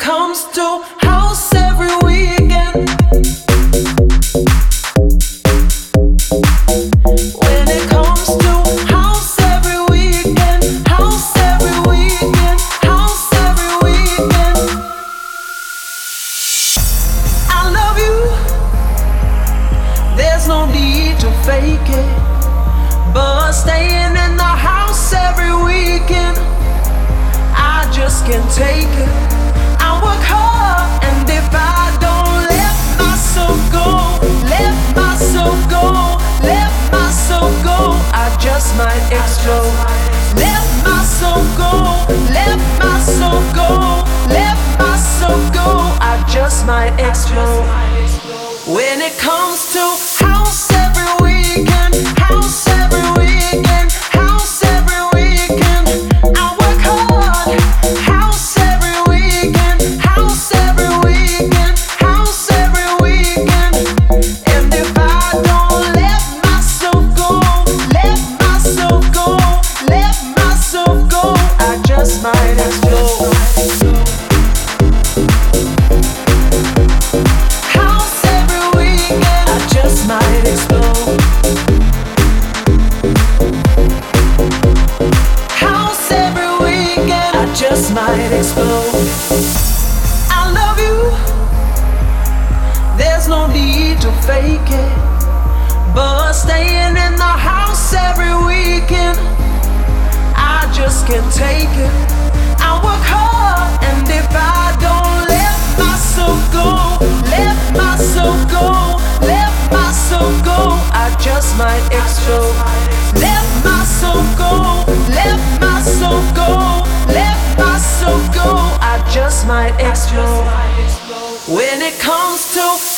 comes to house every weekend, when it comes to house every weekend, house every weekend, house every weekend. I love you, there's no need to fake it, but staying in the house every weekend, I just can't take it. I work hard, and if I don't let myself go, let myself go, let myself go, I just might explode. Let myself go, let myself go, let myself go, I just might explode. When it comes to house every weekend, house every weekend, house every weekend, I work hard. House every weekend, house every weekend, house every weekend. And if I don't let myself go, let myself go, let myself go, I just might explode. House every weekend, I just might explode. House every weekend, I just might explode. I love you, there's no need to fake it, but staying in the house every weekend, I just can't take it. I work hard, and if I don't let myself go, let myself go, let myself go, I just might explode. Let myself go, let myself go, let myself go, I just might explode. When it comes to